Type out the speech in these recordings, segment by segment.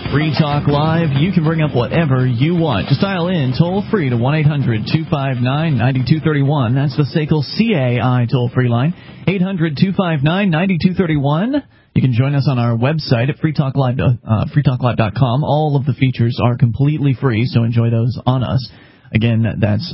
Free Talk Live. You can bring up whatever you want. Just dial in toll-free to 1-800-259-9231. That's the SACL CAI toll-free line, 800-259-9231. You can join us on our website at freetalklive.com. All of the features are completely free, so enjoy those on us. Again, that's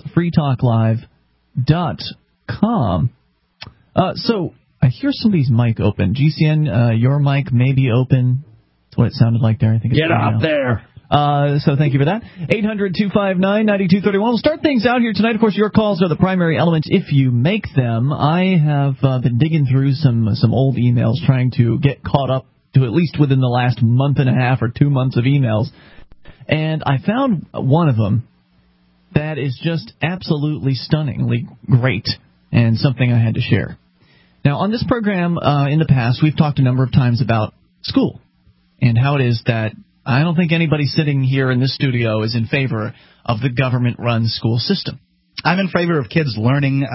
freetalklive.com. So I hear somebody's mic open. GCN, your mic may be open. That's what it sounded like there. I think it's Get out there. So thank you for that. 800-259-9231. We'll start things out here tonight. Of course, your calls are the primary element if you make them. I have been digging through some old emails, trying to get caught up to at least within the last month and a half or 2 months of emails. And I found one of them that is just absolutely stunningly great and something I had to share. Now, on this program in the past, we've talked a number of times about school and how it is that I don't think anybody sitting here in this studio is in favor of the government-run school system. I'm in favor of kids learning,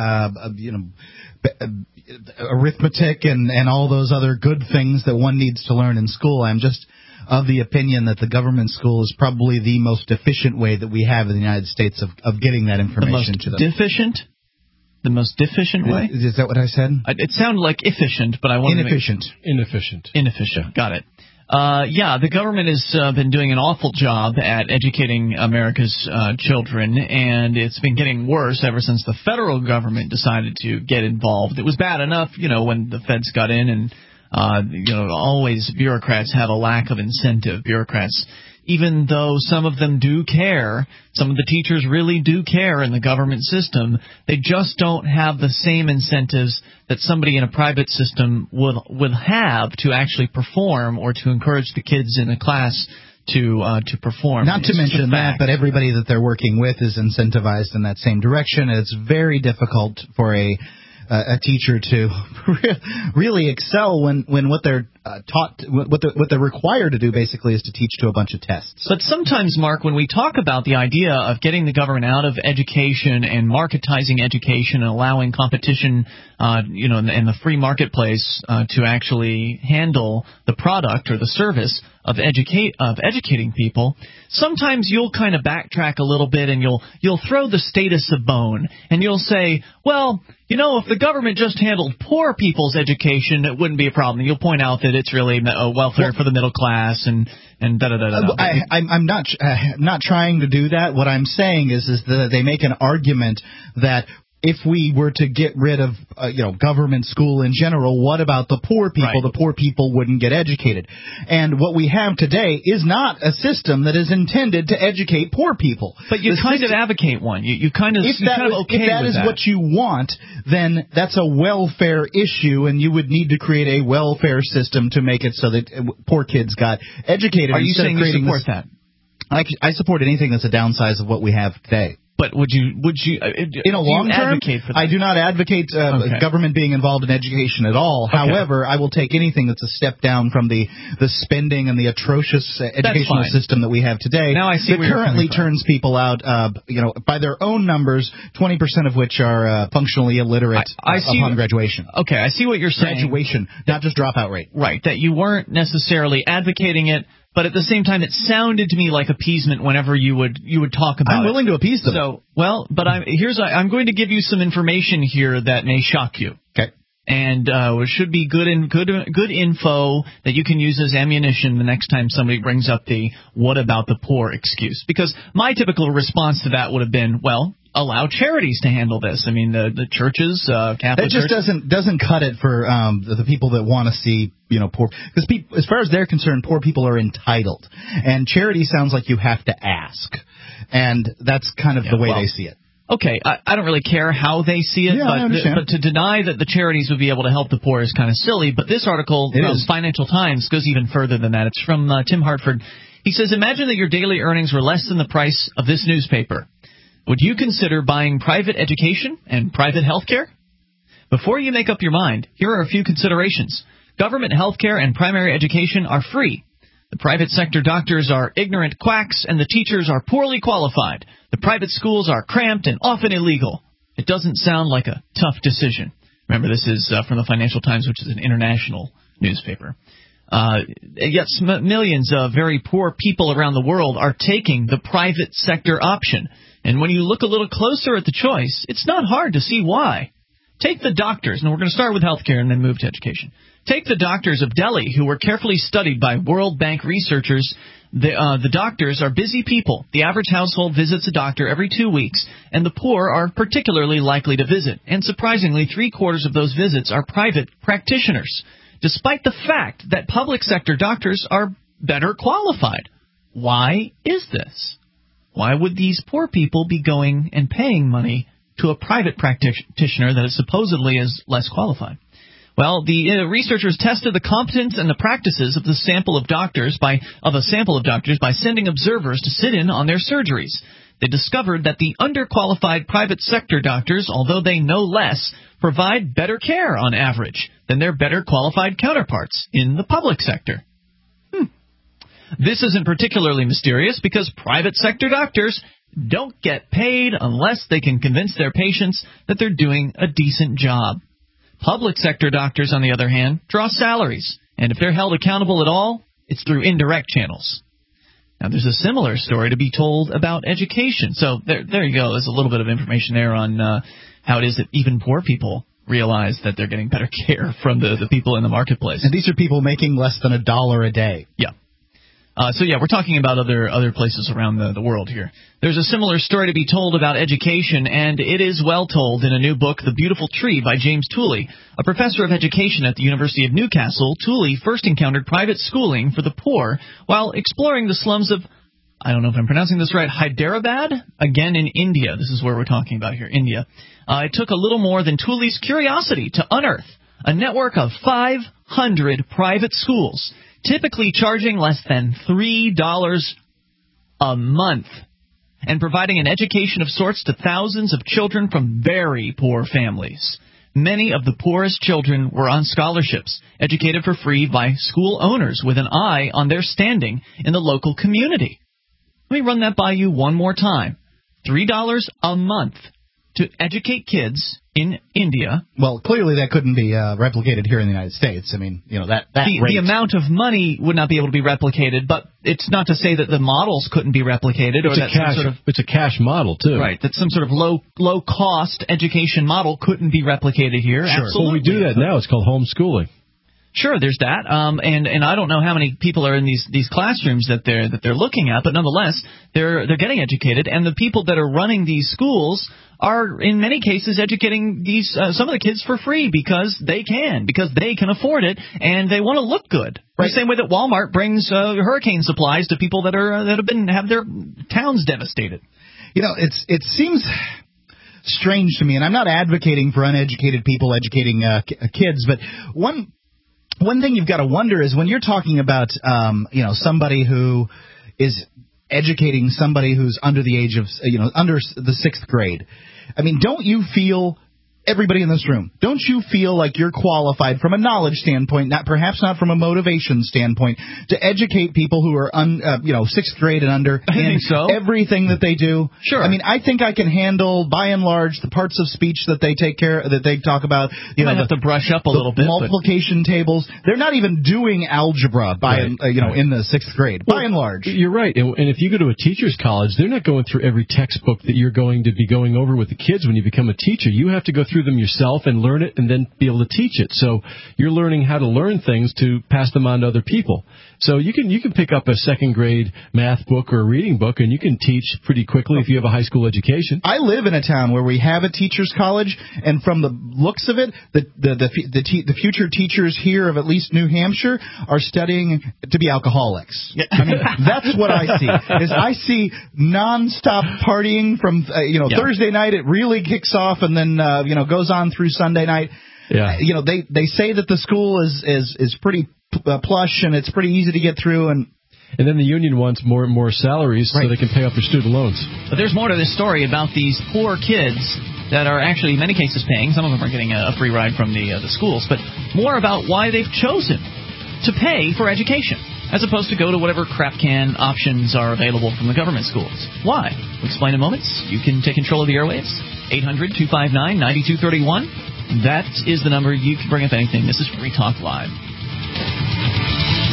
arithmetic and all those other good things that one needs to learn in school. I'm just of the opinion that the government school is probably the most efficient way that we have in the United States of getting that information to them. The most deficient way? Is that what I said? It sounded like efficient, but I want to Inefficient. Got it. The government has been doing an awful job at educating America's children, and it's been getting worse ever since the federal government decided to get involved. It was bad enough, when the feds got in, and always bureaucrats have a lack of incentive. Bureaucrats, even though some of them do care, some of the teachers really do care in the government system, they just don't have the same incentives that somebody in a private system would have to actually perform or to encourage the kids in a class to perform. Not to mention that, but everybody that they're working with is incentivized in that same direction. It's very difficult for a teacher to really excel when what they're taught, what they're required to do basically is to teach to a bunch of tests. But sometimes, Mark, when we talk about the idea of getting the government out of education and marketizing education and allowing competition, in the free marketplace to actually handle the product or the service of educating people, sometimes you'll kind of backtrack a little bit and you'll throw the status a bone and you'll say, well, if the government just handled poor people's education, it wouldn't be a problem. You'll point out that it's really welfare for the middle class and da-da-da-da. I'm not trying to do that. What I'm saying is that they make an argument that if we were to get rid of, government school in general, what about the poor people? Right. The poor people wouldn't get educated. And what we have today is not a system that is intended to educate poor people. But you kind of advocate one. If that is what you want, then that's a welfare issue, and you would need to create a welfare system to make it so that poor kids got educated. Are you saying you support that? I support anything that's a downsize of what we have today. But would you in a long term? Advocate for that? I do not advocate government being involved in education at all. Okay. However, I will take anything that's a step down from the spending and the atrocious educational system that we have today. Now I see that currently turns people out, by their own numbers, 20% of which are functionally illiterate upon graduation. Okay, I see what you're saying. Graduation, not just dropout rate. Right, that you weren't necessarily advocating it. But at the same time, it sounded to me like appeasement whenever you would talk about it. I'm willing to appease them. I'm going to give you some information here that may shock you. Okay. And it should be good info that you can use as ammunition the next time somebody brings up the "what about the poor" excuse. Because my typical response to that would have been, well, allow charities to handle this. I mean, the churches, Catholic It just doesn't cut it for the people that want to see, poor. Because as far as they're concerned, poor people are entitled. And charity sounds like you have to ask. And that's kind of the way they see it. Okay, I don't really care how they see it, but to deny that the charities would be able to help the poor is kind of silly. But this article from Financial Times goes even further than that. It's from Tim Hartford. He says, imagine that your daily earnings were less than the price of this newspaper. Would you consider buying private education and private health care? Before you make up your mind, here are a few considerations. Government health care and primary education are free. The private sector doctors are ignorant quacks, and the teachers are poorly qualified. The private schools are cramped and often illegal. It doesn't sound like a tough decision. Remember, this is from the Financial Times, which is an international newspaper. Yet millions of very poor people around the world are taking the private sector option. And when you look a little closer at the choice, it's not hard to see why. Take the doctors, and we're going to start with healthcare and then move to education. Take the doctors of Delhi, who were carefully studied by World Bank researchers. The doctors are busy people. The average household visits a doctor every 2 weeks, and the poor are particularly likely to visit. And surprisingly, 3/4 of those visits are private practitioners, despite the fact that public sector doctors are better qualified. Why is this? Why would these poor people be going and paying money to a private practitioner that is supposedly is less qualified? Well, the researchers tested the competence and the practices of a sample of doctors by sending observers to sit in on their surgeries. They discovered that the underqualified private sector doctors, although they know less, provide better care on average than their better qualified counterparts in the public sector. This isn't particularly mysterious because private sector doctors don't get paid unless they can convince their patients that they're doing a decent job. Public sector doctors, on the other hand, draw salaries, and if they're held accountable at all, it's through indirect channels. Now, there's a similar story to be told about education. So there you go. There's a little bit of information there on how it is that even poor people realize that they're getting better care from the people in the marketplace. And these are people making less than $1 a day. Yeah. We're talking about other places around the world here. There's a similar story to be told about education, and it is well told in a new book, The Beautiful Tree by James Tooley. A professor of education at the University of Newcastle, Tooley first encountered private schooling for the poor while exploring the slums of, I don't know if I'm pronouncing this right, Hyderabad, again in India. This is where we're talking about here, India. It took a little more than Tooley's curiosity to unearth a network of 500 private schools, typically charging less than $3 a month, and providing an education of sorts to thousands of children from very poor families. Many of the poorest children were on scholarships, educated for free by school owners with an eye on their standing in the local community. Let me run that by you one more time. $3 a month to educate kids in India. Well, clearly that couldn't be replicated here in the United States. I mean, that rate. The amount of money would not be able to be replicated, but it's not to say that the models couldn't be replicated. It's a cash model, too. Right, that some sort of low-cost education model couldn't be replicated here. Sure. Absolutely. Well, we do that now. It's called homeschooling. Sure, there's that, and I don't know how many people are in these classrooms that they're looking at, but nonetheless, they're getting educated, and the people that are running these schools are in many cases educating these some of the kids for free because they can afford it, and they want to look good. Right. The same way that Walmart brings hurricane supplies to people that have their towns devastated. It seems strange to me, and I'm not advocating for uneducated people educating kids, but one thing you've got to wonder is when you're talking about, somebody who is educating somebody who's under the age of, under the 6th grade. I mean, don't you feel, everybody in this room, don't you feel like you're qualified from a knowledge standpoint, perhaps not from a motivation standpoint, to educate people who are 6th grade and under in everything that they do? Sure. I mean, I think I can handle, by and large, the parts of speech that they talk about. You might have to brush up a little bit. Multiplication tables. They're not even doing algebra in the 6th grade, by and large. You're right. And if you go to a teacher's college, they're not going through every textbook that you're going to be going over with the kids when you become a teacher. You have to go through them yourself and learn it and then be able to teach it. So you're learning how to learn things to pass them on to other people. So you can pick up a 2nd grade math book or a reading book and you can teach pretty quickly if you have a high school education. I live in a town where we have a teacher's college, and from the looks of it, the future teachers here of at least New Hampshire are studying to be alcoholics. I mean, that's what I see. I see nonstop partying from Thursday night. It really kicks off and then goes on through Sunday night. Yeah. They say that the school is pretty plush and it's pretty easy to get through, and then the union wants more and more salaries so they can pay off their student loans. But there's more to this story about these poor kids that are actually in many cases paying. Some of them are getting a free ride from the schools, but more about why they've chosen to pay for education as opposed to go to whatever crap can options are available from the government schools. Why? We'll explain in moments. You can take control of the airwaves. 800-259-9231. That is the number. You can bring up anything. This is Free Talk Live.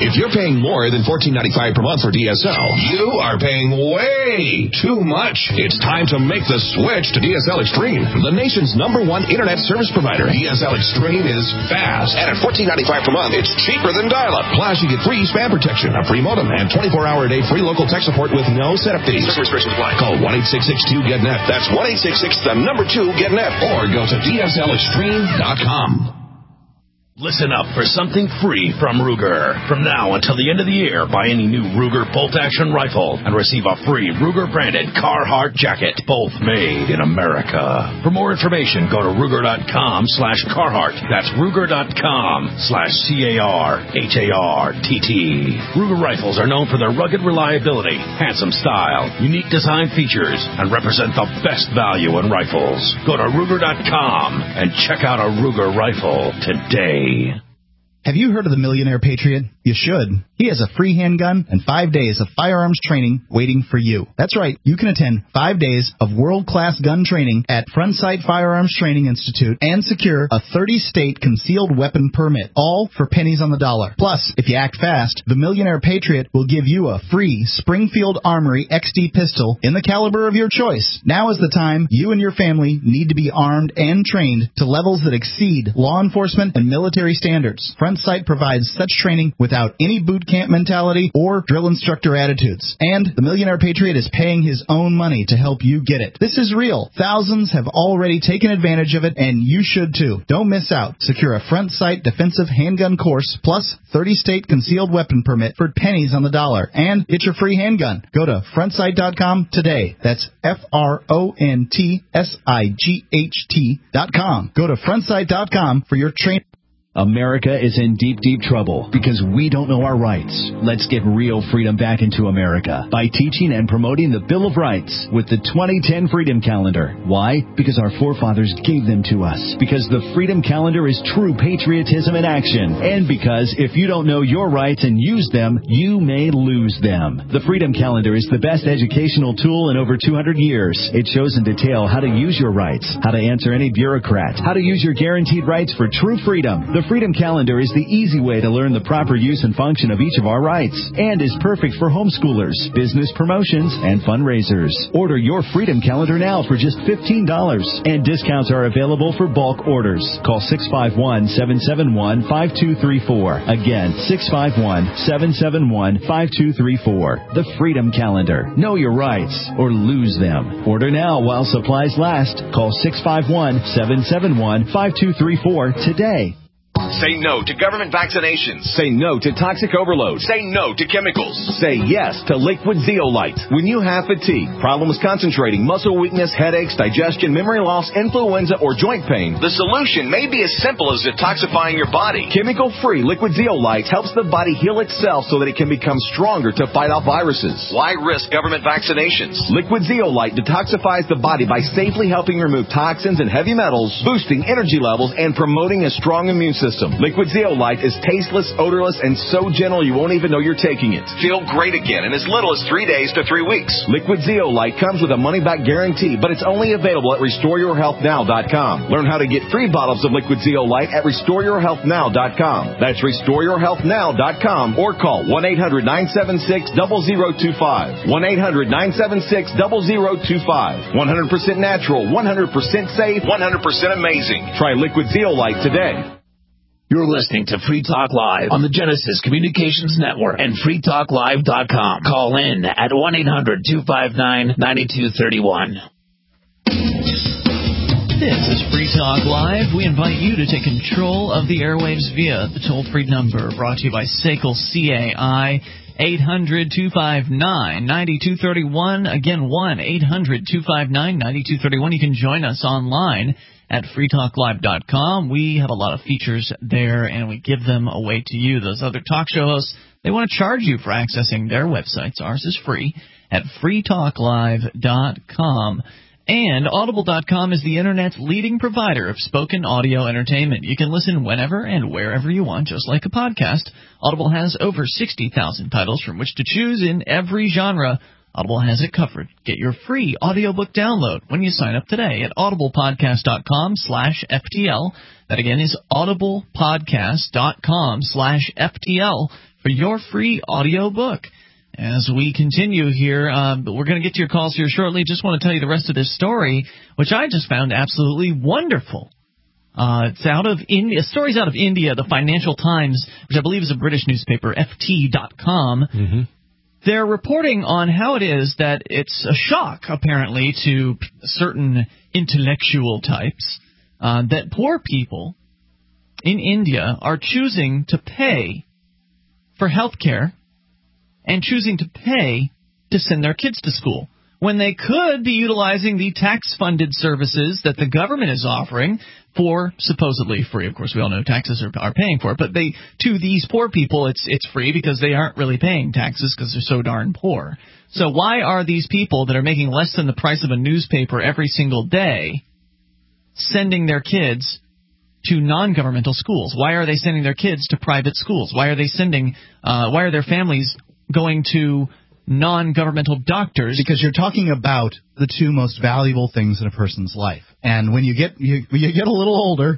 If you're paying more than $14.95 per month for DSL, you are paying way too much. It's time to make the switch to DSL Extreme, the nation's #1 internet service provider. DSL Extreme is fast, and at $14.95 per month, it's cheaper than dial-up. Plus, you get free spam protection, a free modem, and 24-hour-a-day free local tech support with no setup fees. Certain restrictions apply. Call 1-866-2-GET-NET. That's 1-866-2-GET-NET, or go to DSLExtreme.com. Listen up for something free from Ruger. From now until the end of the year, buy any new Ruger bolt-action rifle and receive a free Ruger-branded Carhartt jacket, both made in America. For more information, go to Ruger.com/Carhartt. That's Ruger.com/CARHARTT. Ruger rifles are known for their rugged reliability, handsome style, unique design features, and represent the best value in rifles. Go to Ruger.com and check out a Ruger rifle today. Have you heard of the Millionaire Patriot? You should. He has a free handgun and 5 days of firearms training waiting for you. That's right. You can attend 5 days of world-class gun training at Frontsight Firearms Training Institute and secure a 30-state concealed weapon permit, all for pennies on the dollar. Plus, if you act fast, the Millionaire Patriot will give you a free Springfield Armory XD pistol in the caliber of your choice. Now is the time you and your family need to be armed and trained to levels that exceed law enforcement and military standards. Frontsight provides such training without any boot camp mentality or drill instructor attitudes. And the Millionaire Patriot is paying his own money to help you get it. This is real. Thousands have already taken advantage of it, and you should too. Don't miss out. Secure a Frontsight defensive handgun course plus 30-state concealed weapon permit for pennies on the dollar. And get your free handgun. Go to Frontsight.com today. That's FRONTSIGHT.com. Go to Frontsight.com for your training. America is in deep, deep trouble because we don't know our rights. Let's get real freedom back into America by teaching and promoting the Bill of Rights with the 2010 Freedom Calendar. Why? Because our forefathers gave them to us. Because the Freedom Calendar is true patriotism in action. And because if you don't know your rights and use them, you may lose them. The Freedom Calendar is the best educational tool in over 200 years. It shows in detail how to use your rights, how to answer any bureaucrat, how to use your guaranteed rights for true freedom. The Freedom Calendar is the easy way to learn the proper use and function of each of our rights and is perfect for homeschoolers, business promotions, and fundraisers. Order your Freedom Calendar now for just $15, and discounts are available for bulk orders. Call 651-771-5234. Again, 651-771-5234. The Freedom Calendar. Know your rights or lose them. Order now while supplies last. Call 651-771-5234 today. Say no to government vaccinations. Say no to toxic overload. Say no to chemicals. Say yes to liquid zeolite. When you have fatigue, problems concentrating, muscle weakness, headaches, digestion, memory loss, influenza, or joint pain, the solution may be as simple as detoxifying your body. Chemical-free liquid zeolite helps the body heal itself so that it can become stronger to fight off viruses. Why risk government vaccinations? Liquid zeolite detoxifies the body by safely helping remove toxins and heavy metals, boosting energy levels, and promoting a strong immune system. Liquid zeolite is tasteless, odorless, and so gentle you won't even know you're taking it. Feel great again in as little as 3 days to 3 weeks. Liquid zeolite comes with a money-back guarantee, but it's only available at RestoreYourHealthNow.com. Learn how to get 3 bottles of liquid zeolite at RestoreYourHealthNow.com. That's RestoreYourHealthNow.com, or call 1-800-976-0025. 1-800-976-0025. 100% natural, 100% safe, 100% amazing. Try liquid zeolite today. You're listening to Free Talk Live on the Genesis Communications Network and freetalklive.com. Call in at 1-800-259-9231. This is Free Talk Live. We invite you to take control of the airwaves via the toll-free number brought to you by SACL CAI. 800-259-9231. Again, 1-800-259-9231. You can join us online at freetalklive.com. We have a lot of features there, and we give them away to you. Those other talk show hosts, they want to charge you for accessing their websites. Ours is free at freetalklive.com. And Audible.com is the Internet's leading provider of spoken audio entertainment. You can listen whenever and wherever you want, just like a podcast. Audible has over 60,000 titles from which to choose in every genre. Audible has it covered. Get your free audiobook download when you sign up today at audiblepodcast.com/FTL. That again is audiblepodcast.com/FTL for your free audiobook. As we continue here, we're going to get to your calls here shortly. Just want to tell you the rest of this story, which I just found absolutely wonderful. It's out of India. Stories out of India. The Financial Times, which I believe is a British newspaper, FT.com. Mm-hmm. They're reporting on how it is that it's a shock, apparently, to certain intellectual types that poor people in India are choosing to pay for health care and choosing to pay to send their kids to school when they could be utilizing the tax-funded services that the government is offering for supposedly free. Of course, we all know taxes are paying for it, but to these poor people, it's free because they aren't really paying taxes because they're so darn poor. So why are these people that are making less than the price of a newspaper every single day sending their kids to non-governmental schools? Why are they sending their kids to private schools? Why are their families going to non-governmental doctors? Because you're talking about the two most valuable things in a person's life. And when you get a little older,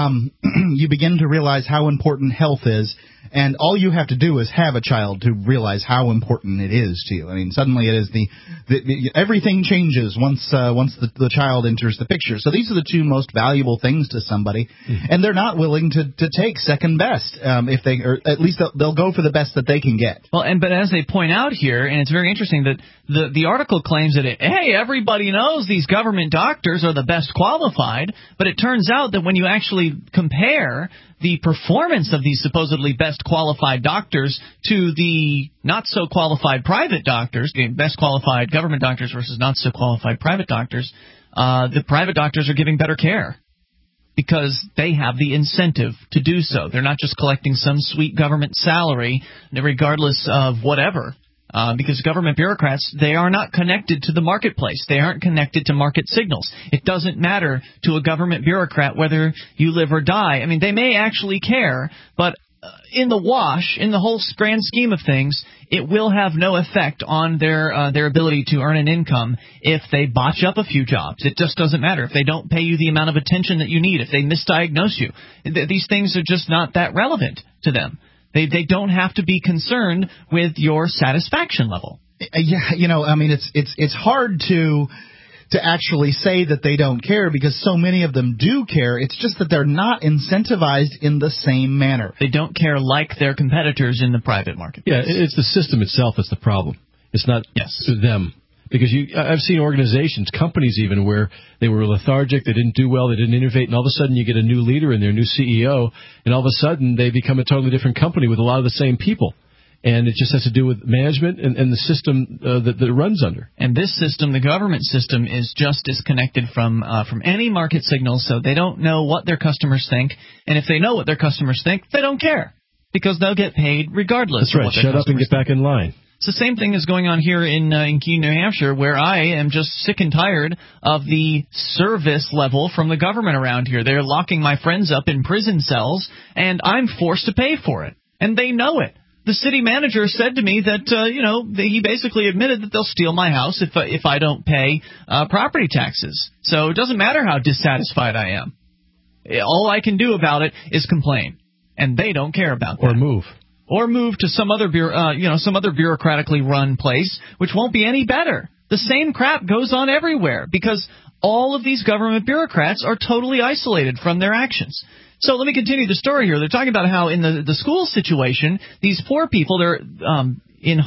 you begin to realize how important health is. And all you have to do is have a child to realize how important it is to you. I mean, suddenly it is everything changes once the child enters the picture. So these are the two most valuable things to somebody, and they're not willing to take second best if they, or at least they'll go for the best that they can get. Well, but as they point out here, and it's very interesting that the article claims that everybody knows these government doctors are the best qualified, but it turns out that when you actually compare the performance of these supposedly best qualified doctors to the not-so-qualified private doctors, the best qualified government doctors versus not-so-qualified private doctors, the private doctors are giving better care because they have the incentive to do so. They're not just collecting some sweet government salary, regardless of whatever. Because government bureaucrats, they are not connected to the marketplace. They aren't connected to market signals. It doesn't matter to a government bureaucrat whether you live or die. I mean, they may actually care, but in the wash, in the whole grand scheme of things, it will have no effect on their ability to earn an income if they botch up a few jobs. It just doesn't matter. If they don't pay you the amount of attention that you need, if they misdiagnose you, these things are just not that relevant to them. They don't have to be concerned with your satisfaction level. Yeah, I mean, it's hard to actually say that they don't care because so many of them do care. It's just that they're not incentivized in the same manner. They don't care like their competitors in the private market. Yeah, it's the system itself that's the problem. It's not them. Because I've seen organizations, companies even, where they were lethargic, they didn't do well, they didn't innovate, and all of a sudden you get a new leader in there, new CEO, and all of a sudden they become a totally different company with a lot of the same people. And it just has to do with management and the system that it runs under. And this system, the government system, is just disconnected from any market signals, so they don't know what their customers think. And if they know what their customers think, they don't care because they'll get paid regardless. That's right. Of what their Shut up and get back in line. It's the same thing as going on here in Keene, New Hampshire, where I am just sick and tired of the service level from the government around here. They're locking my friends up in prison cells, and I'm forced to pay for it. And they know it. The city manager said to me that, he basically admitted that they'll steal my house if I don't pay property taxes. So it doesn't matter how dissatisfied I am. All I can do about it is complain. And they don't care about that. Or move to some other bureaucratically run place, which won't be any better. The same crap goes on everywhere because all of these government bureaucrats are totally isolated from their actions. So let me continue the story here. They're talking about how in the school situation, these poor people, they're in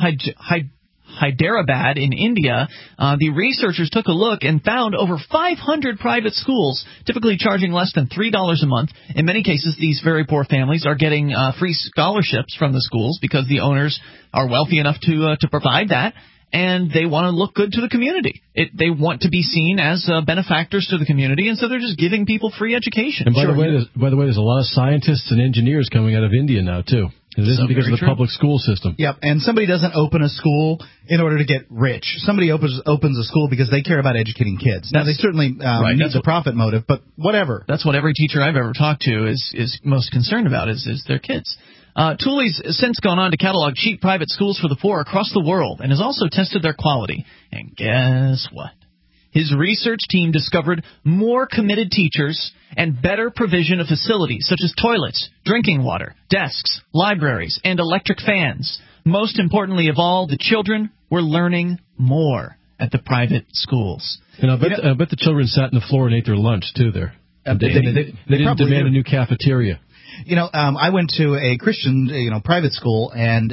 Hyderabad in India, the researchers took a look and found over 500 private schools, typically charging less than $3 a month. In many cases, these very poor families are getting free scholarships from the schools because the owners are wealthy enough to provide that, and they want to look good to the community. They want to be seen as benefactors to the community, and so they're just giving people free education. And by the way, there's a lot of scientists and engineers coming out of India now, too. It isn't because of the public school system. Yep, and somebody doesn't open a school in order to get rich. Somebody opens a school because they care about educating kids. Now, they certainly need the profit motive, but whatever. That's what every teacher I've ever talked to is most concerned about is their kids. Thule's since gone on to catalog cheap private schools for the poor across the world and has also tested their quality. And guess what? his research team discovered more committed teachers and better provision of facilities such as toilets, drinking water, desks, libraries, and electric fans. Most importantly of all, the children were learning more at the private schools. And I bet the children sat on the floor and ate their lunch, too, there. They didn't demand a new cafeteria. I went to a Christian, private school, and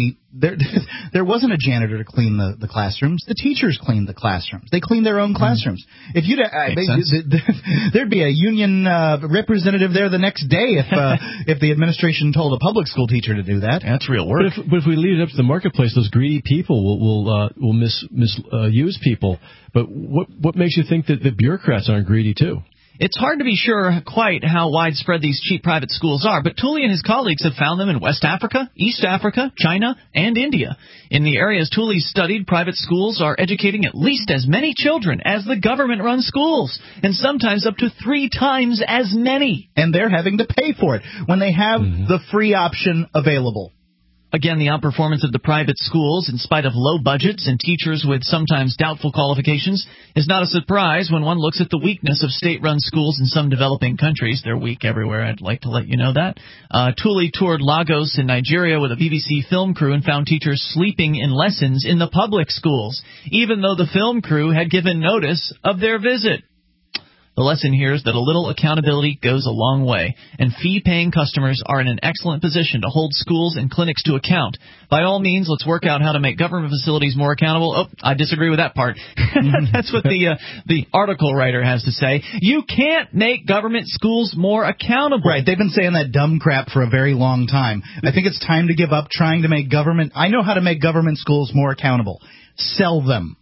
there wasn't a janitor to clean the classrooms. The teachers cleaned the classrooms. They cleaned their own classrooms. If there'd be a union representative there the next day if the administration told a public school teacher to do that. That's real work. But if we leave it up to the marketplace, those greedy people will misuse people. But what makes you think that the bureaucrats aren't greedy too? It's hard to be sure quite how widespread these cheap private schools are, but Tooley and his colleagues have found them in West Africa, East Africa, China, and India. In the areas Tooley studied, private schools are educating at least as many children as the government-run schools, and sometimes up to 3 times as many. And they're having to pay for it when they have the free option available. Again, the outperformance of the private schools, in spite of low budgets and teachers with sometimes doubtful qualifications, is not a surprise when one looks at the weakness of state-run schools in some developing countries. They're weak everywhere, I'd like to let you know that. Tooley toured Lagos in Nigeria with a BBC film crew and found teachers sleeping in lessons in the public schools, even though the film crew had given notice of their visit. The lesson here is that a little accountability goes a long way, and fee-paying customers are in an excellent position to hold schools and clinics to account. By all means, let's work out how to make government facilities more accountable. Oh, I disagree with that part. That's what the article writer has to say. You can't make government schools more accountable. Right. They've been saying that dumb crap for a very long time. I think it's time to give up trying to make government... I know how to make government schools more accountable. Sell them.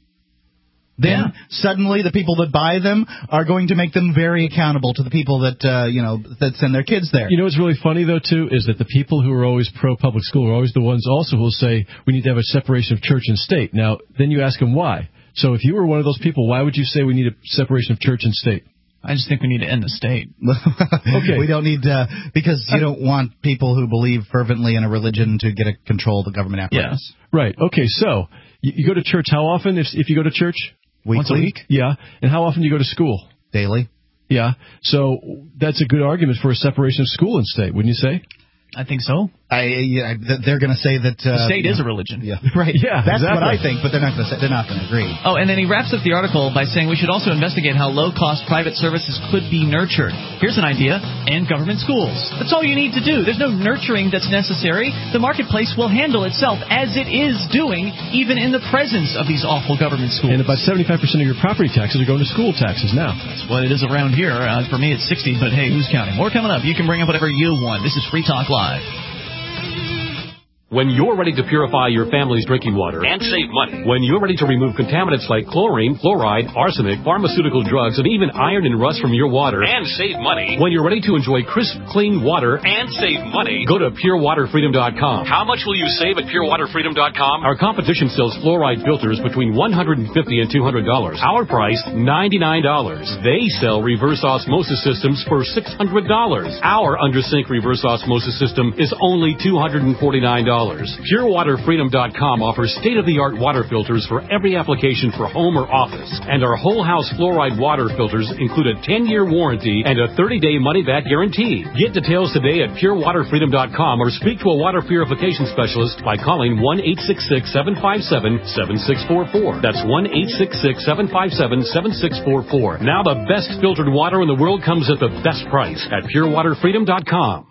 Then suddenly the people that buy them are going to make them very accountable to the people that that send their kids there. You know what's really funny though too is that the people who are always pro public school are always the ones also who will say we need to have a separation of church and state. Now then you ask them why. So if you were one of those people, why would you say we need a separation of church and state? I just think we need to end the state. Okay. We don't need because you don't want people who believe fervently in a religion to get a control of the government apparatus. Yeah. Right. Okay. So you go to church how often? If you go to church? Weekly. Once a week? Yeah. And how often do you go to school? Daily. Yeah. So that's a good argument for a separation of school and state, wouldn't you say? I think so. They're going to say that the state is a religion. Yeah, right. Yeah, that's exactly what I think, but they're not going to agree. Oh, and then he wraps up the article by saying we should also investigate how low-cost private services could be nurtured. Here's an idea: and government schools. That's all you need to do. There's no nurturing that's necessary. The marketplace will handle itself as it is doing, even in the presence of these awful government schools. And about 75% of your property taxes are going to school taxes now. That's what it is around here. For me, it's 60, but hey, who's counting? More coming up. You can bring up whatever you want. This is Free Talk Live. When you're ready to purify your family's drinking water and save money. When you're ready to remove contaminants like chlorine, fluoride, arsenic, pharmaceutical drugs, and even iron and rust from your water and save money. When you're ready to enjoy crisp, clean water and save money. Go to purewaterfreedom.com. How much will you save at purewaterfreedom.com? Our competition sells fluoride filters between $150 and $200. Our price, $99. They sell reverse osmosis systems for $600. Our under-sink reverse osmosis system is only $249. PureWaterFreedom.com offers state-of-the-art water filters for every application for home or office. And our whole house fluoride water filters include a 10-year warranty and a 30-day money-back guarantee. Get details today at PureWaterFreedom.com or speak to a water purification specialist by calling 1-866-757-7644. That's 1-866-757-7644. Now the best filtered water in the world comes at the best price at PureWaterFreedom.com.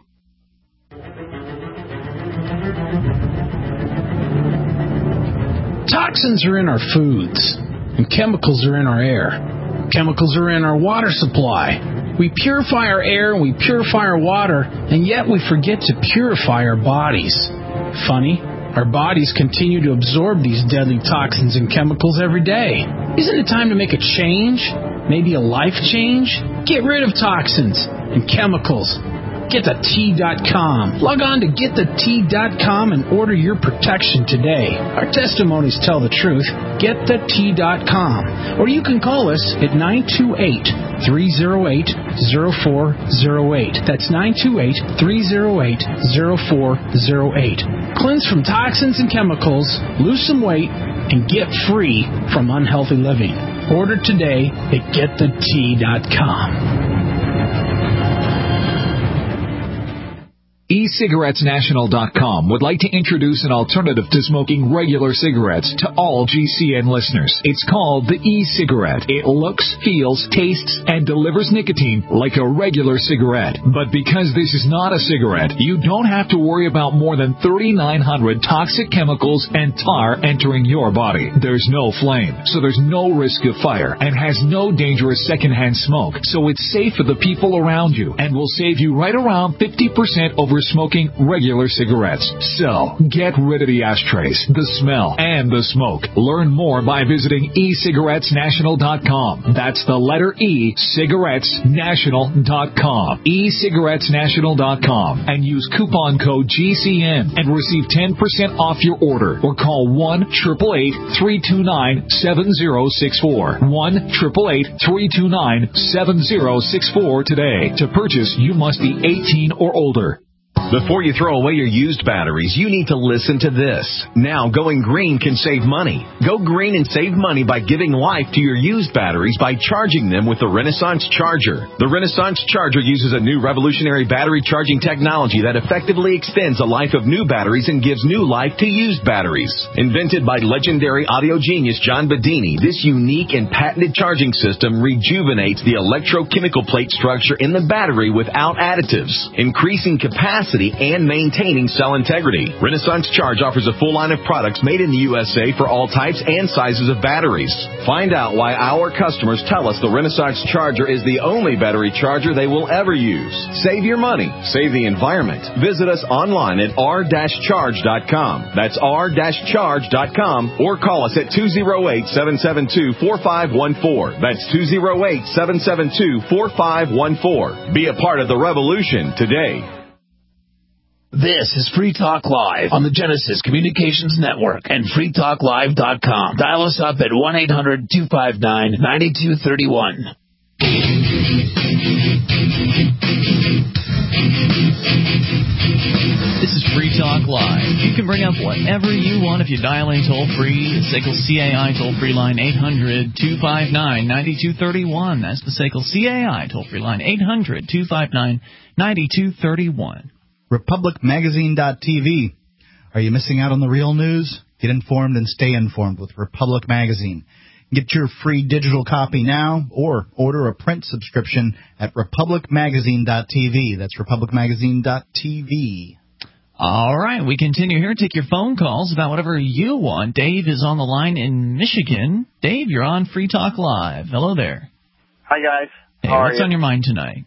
Toxins are in our foods, and chemicals are in our air. Chemicals are in our water supply. We purify our air and we purify our water, and yet we forget to purify our bodies. Funny, our bodies continue to absorb these deadly toxins and chemicals every day. Isn't it time to make a change? Maybe a life change? Get rid of toxins and chemicals. GetTheT.com. Log on to GetTheT.com and order your protection today. Our testimonies tell the truth. GetTheT.com. Or you can call us at 928-308-0408. That's 928-308-0408. Cleanse from toxins and chemicals, lose some weight, and get free from unhealthy living. Order today at GetTheT.com. eCigarettesNational.com would like to introduce an alternative to smoking regular cigarettes to all GCN listeners. It's called the e-cigarette. It looks, feels, tastes, and delivers nicotine like a regular cigarette. But because this is not a cigarette, you don't have to worry about more than 3,900 toxic chemicals and tar entering your body. There's no flame, so there's no risk of fire, and has no dangerous secondhand smoke, so it's safe for the people around you and will save you right around 50% over smoking regular cigarettes. So, get rid of the ashtrays, the smell, and the smoke. Learn more by visiting eCigarettesNational.com. That's the letter E, cigarettesnational.com. eCigarettesNational.com. And use coupon code GCN and receive 10% off your order. Or call 1-888-329-7064. 1-888-329-7064 today. To purchase, you must be 18 or older. Before you throw away your used batteries, you need to listen to this. Now, going green can save money. Go green and save money by giving life to your used batteries by charging them with the Renaissance Charger. The Renaissance Charger uses a new revolutionary battery charging technology that effectively extends the life of new batteries and gives new life to used batteries. Invented by legendary audio genius John Bedini, this unique and patented charging system rejuvenates the electrochemical plate structure in the battery without additives, increasing capacity and maintaining cell integrity. Renaissance Charge offers a full line of products made in the USA for all types and sizes of batteries. Find out why our customers tell us the Renaissance Charger is the only battery charger they will ever use. Save your money. Save the environment. Visit us online at r-charge.com. That's r-charge.com, or call us at 208-772-4514. That's 208-772-4514. Be a part of the revolution today. This is Free Talk Live on the Genesis Communications Network and freetalklive.com. Dial us up at 1-800-259-9231. This is Free Talk Live. You can bring up whatever you want if you dial in toll-free. The SACL CAI toll-free line, 800-259-9231. That's the SACL CAI toll-free line, 800-259-9231. RepublicMagazine.tv. Are you missing out on the real news? Get informed and stay informed with Republic Magazine. Get your free digital copy now or order a print subscription at RepublicMagazine.tv. That's RepublicMagazine.tv. All right, we continue here. Take your phone calls about whatever you want. Dave is on the line in Michigan. Dave, you're on Free Talk Live. Hello there. Hi, guys. Hey, what's on your mind tonight?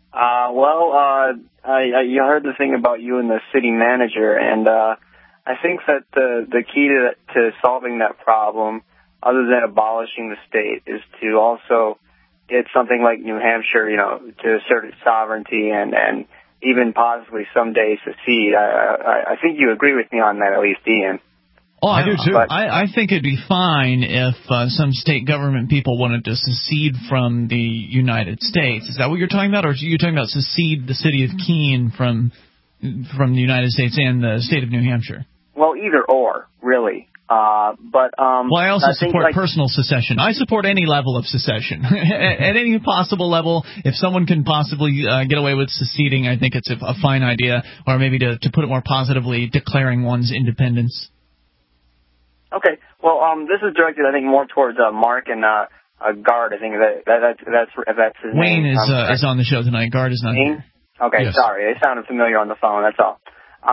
You heard the thing about you and the city manager, and I think that the key to solving that problem, other than abolishing the state, is to also get something like New Hampshire, to assert its sovereignty and even possibly someday secede. I think you agree with me on that, at least, Ian. Oh, I do too. I think it'd be fine if some state government people wanted to secede from the United States. Is that what you're talking about, or are you talking about secede the city of Keene from the United States and the state of New Hampshire? Well, either or, really. Well, I also support personal secession. I support any level of secession. At any possible level, if someone can possibly get away with seceding, I think it's a fine idea, or maybe to put it more positively, declaring one's independence. Okay. Well, this is directed, I think, more towards Mark and Gard. I think that's his Wayne name. is on the show tonight. Gard is not here. Okay, yes. Sorry. They sounded familiar on the phone, that's all.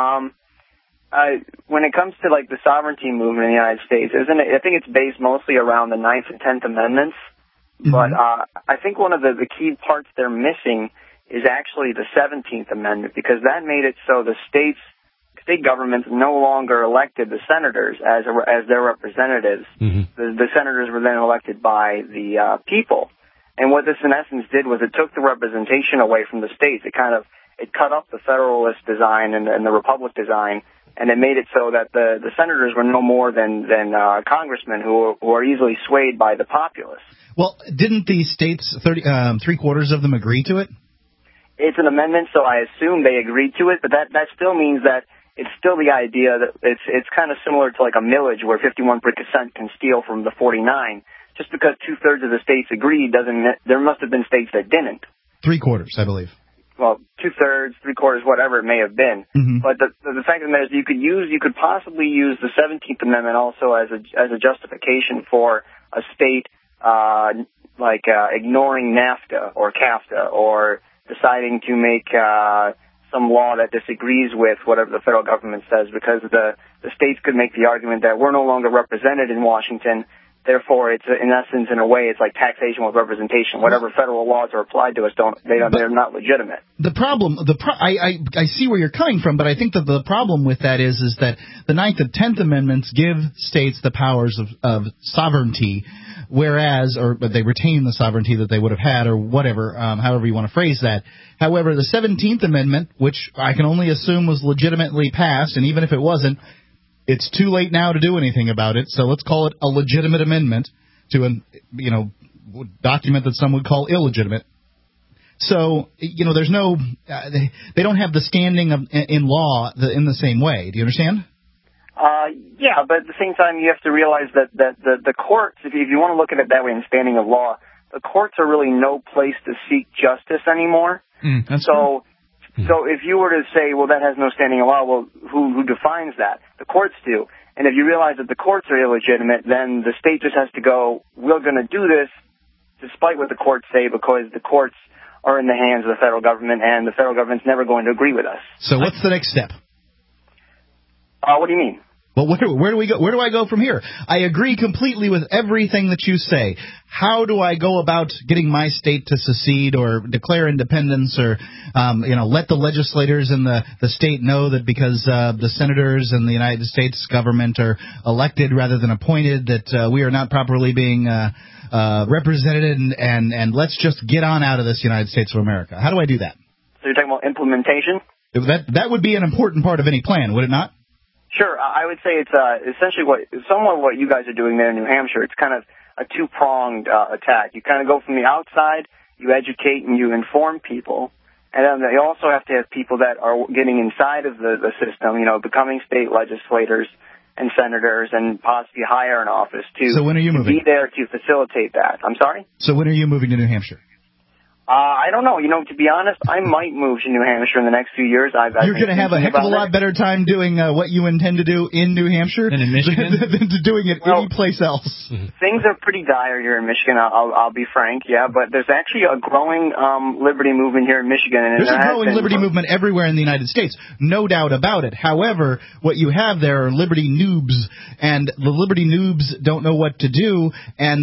When it comes to, the sovereignty movement in the United States, I think it's based mostly around the 9th and 10th Amendments. Mm-hmm. But I think one of the key parts they're missing is actually the 17th Amendment, because that made it so the state governments no longer elected the senators as their representatives. Mm-hmm. The senators were then elected by the people. And what this, in essence, did was it took the representation away from the states. It cut up the Federalist design and the Republic design, and it made it so that the senators were no more than congressmen who are easily swayed by the populace. Well, didn't the states, three-quarters of them, agree to it? It's an amendment, so I assume they agreed to it, but that still means that it's still the idea that it's kind of similar to like a millage where 51% can steal from the 49. just because 2/3 of the states agreed there must have been states that didn't. 3/4, I believe. Well, 2/3, 3/4, whatever it may have been. Mm-hmm. But the fact of the matter is, you could possibly use the 17th Amendment also as a justification for a state ignoring NAFTA or CAFTA, or deciding to make some law that disagrees with whatever the federal government says, because the states could make the argument that we're no longer represented in Washington. Therefore, it's in essence, in a way, it's like taxation with representation. Whatever federal laws are applied to us, they're not legitimate. The problem, I see where you're coming from, but I think that the problem with that is that the 9th and 10th Amendments give states the powers of sovereignty, but they retain the sovereignty that they would have had, or whatever, however you want to phrase that. However, the 17th Amendment, which I can only assume was legitimately passed, and even if it wasn't, it's too late now to do anything about it, so let's call it a legitimate amendment to a document that some would call illegitimate. So, there's no they don't have the standing in law in the same way. Do you understand? Yeah, but at the same time, you have to realize that the courts, if you want to look at it that way in standing of law, the courts are really no place to seek justice anymore. So if you were to say, well, that has no standing in law, well, who defines that? The courts do. And if you realize that the courts are illegitimate, then the state just has to go, we're going to do this despite what the courts say, because the courts are in the hands of the federal government, and the federal government's never going to agree with us. So what's the next step? What do you mean? Well, where do we go? Where do I go from here? I agree completely with everything that you say. How do I go about getting my state to secede or declare independence, or let the legislators in the state know that because the senators and the United States government are elected rather than appointed, that we are not properly being represented, and let's just get on out of this United States of America? How do I do that? So you're talking about implementation? That would be an important part of any plan, would it not? Sure. I would say it's essentially somewhat what you guys are doing there in New Hampshire. It's kind of a two-pronged attack. You kind of go from the outside, you educate and you inform people, and then you also have to have people that are getting inside of the system, becoming state legislators and senators, and possibly higher in office So when are you moving? Be there to facilitate that. I'm sorry? So when are you moving to New Hampshire? I don't know. To be honest, I might move to New Hampshire in the next few years. You're going to have a heck of a lot better time doing what you intend to do in New Hampshire than in Michigan, than doing it any place else. Things are pretty dire here in Michigan. I'll be frank, yeah. But there's actually a growing liberty movement here in Michigan. And there's a growing liberty movement everywhere in the United States, no doubt about it. However, what you have there are liberty noobs, and the liberty noobs don't know what to do, and